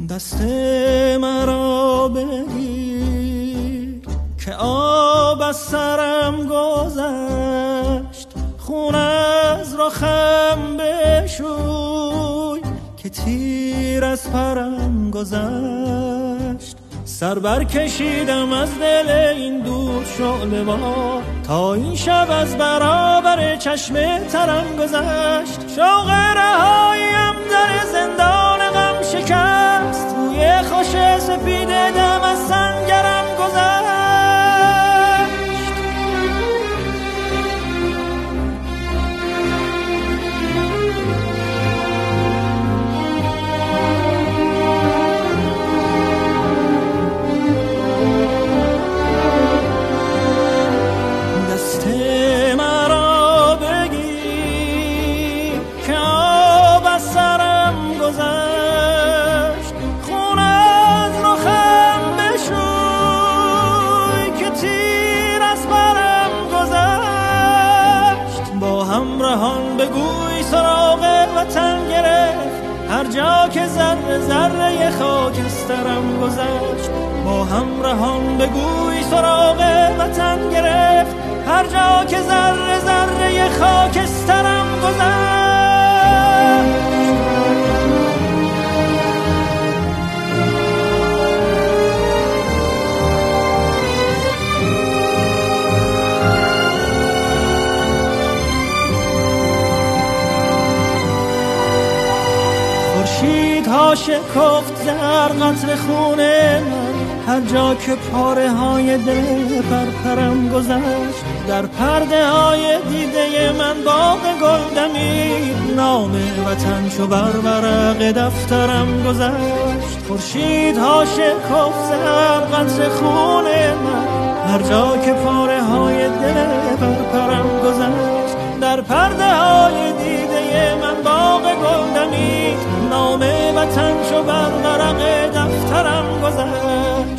دست مرا بگیر که آب از سرم گذشت، خون از رخم بشوی که تیر از پرم گذشت. سر برکشیدم از دل این دود شعله وا، تا این شب از برابر چشم ترم گذشت. شوق رهاییم در زندان غم شکست، توی خوش سپید دم از سنگرم گذشت. بگوی سراغ وطن گرفت، هر جا که ذره ذره خاکسترم گذشت. با همراهان بگوی سراغ وطن گرفت، هر جا که ذره ذره خاکسترم گذشت. ها شکفت زر قطر خون من، هر جا که پاره های دل پرپرم گذشت. در پرده های دیده من باغ گل دمید، نام وطن چو بر ورق دفترم گذشت. خورشیدها شکفت زر قطر خون من، هر جا که پاره های دل پرپرم گذشت. در پرده های دیده من باغ گل دمید، نام وطن چو بر ورق دفترم گذشت.